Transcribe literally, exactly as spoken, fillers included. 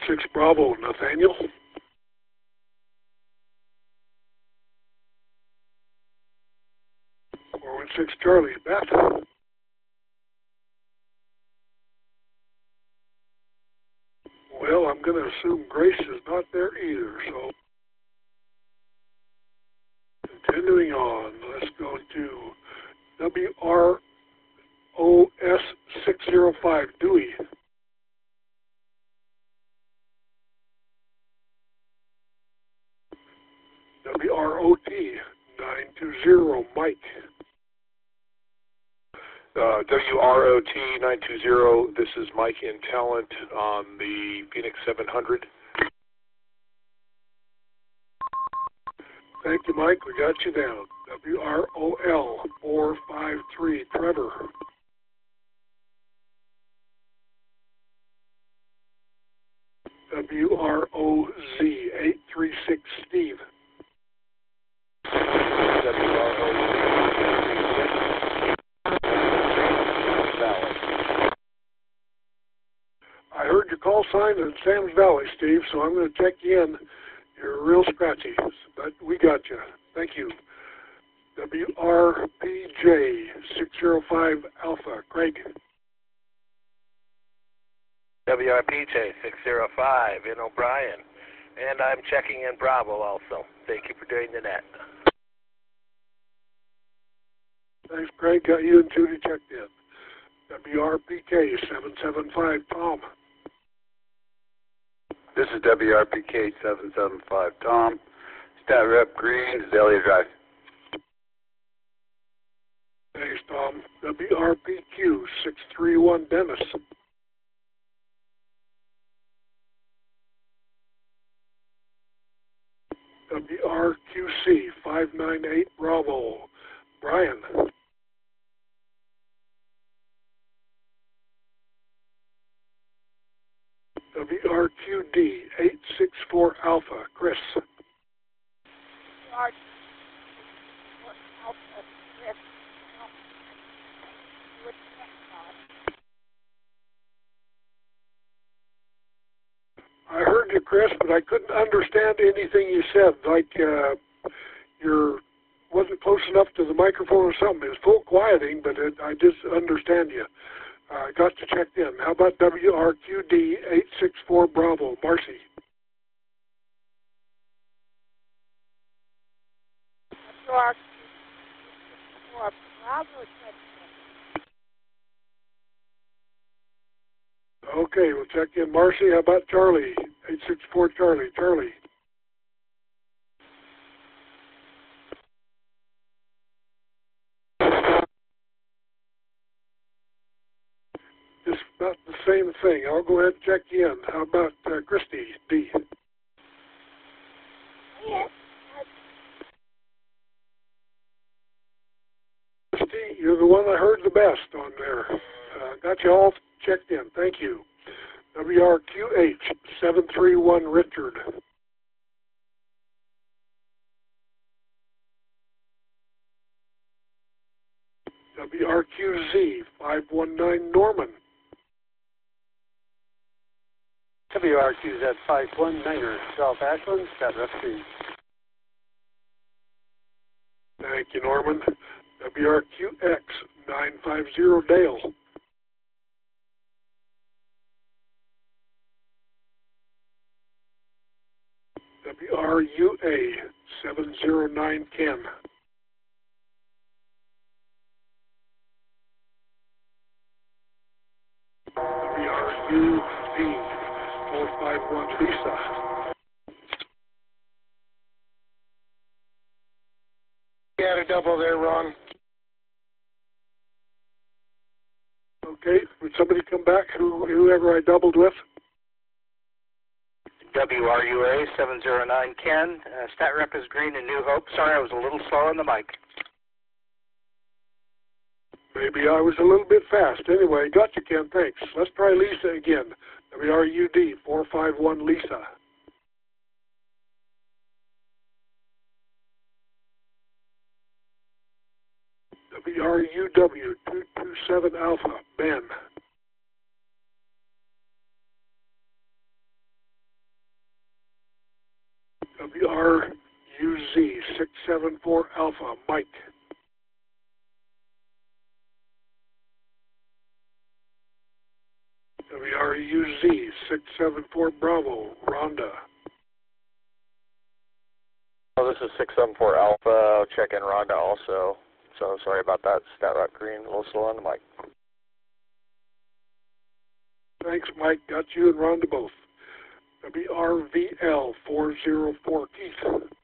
six Bravo, Nathaniel. four one six Charlie, Beth. Well, I'm going to assume Grace is not there either, so continuing on, let's go to W R O S six zero five, Dewey. W R O T nine two zero, Mike. Uh, W R O T nine two zero, this is Mike in Talent on the Phoenix seven hundred. Thank you, Mike. We got you down. W R O L four five three, Trevor. W R O Z eight three six, Steve. W R O Z I heard your call sign in Sam's Valley, Steve, so I'm going to check you in. You're real scratchy, but we got you. Thank you. W R P J six zero five Alpha, Craig. W R P J six zero five in O'Brien. And I'm checking in Bravo also. Thank you for doing the net. Thanks, Craig. Got you and Judy checked in. W R P K seven seven five, Tom. This is W R P K seven seven five, Tom. Stat Rep Green, Azalea Drive. Thanks, Tom. W R P Q six three one, Dennis. W R Q C five nine eight, Bravo, Brian. W R Q D eight six four Alpha, Chris. I heard you, Chris, but I couldn't understand anything you said. Like uh, you wasn't close enough to the microphone or something. It was full quieting, but it, I just understand you. I uh, got you checked in. How about W R Q D eight six four Bravo, Marcy? W R Q D eight six four Bravo. Okay, we'll check in. Marcy, how about Charlie? eight six four Charlie. Charlie. Just about the same thing. I'll go ahead and check you in. How about uh, Christy D? Yes. Christy, you're the one I heard the best on there. Uh, got you all checked in. Thank you. W R Q H seven three one Richard. W R Q Z five one nine Norman. W R Q Z five one niner, South Ashland, Stat Rep Green. Thank you, Norman. W R Q X nine five zero Dale. W R U A seven zero nine Ken. W R U V four five one Lisa. You had a double there, Ron. Okay, would somebody come back, who, whoever I doubled with? W R U A seven zero nine Ken. Uh, Stat Rep is Green in New Hope. Sorry, I was a little slow on the mic. Maybe I was a little bit fast. Anyway, got you, Ken. Thanks. Let's try Lisa again. W R U D four five one Lisa. W R U W two two seven Alpha, Ben. W R U Z six seven four Alpha, Mike. W R U Z six seven four Bravo, Rhonda. Oh, this is six seven four Alpha. I'll check in Rhonda also. So sorry about that. Stat Rock Green, a little slow on the mic. Thanks, Mike. Got you and Rhonda both. W R V L four zero four Keith.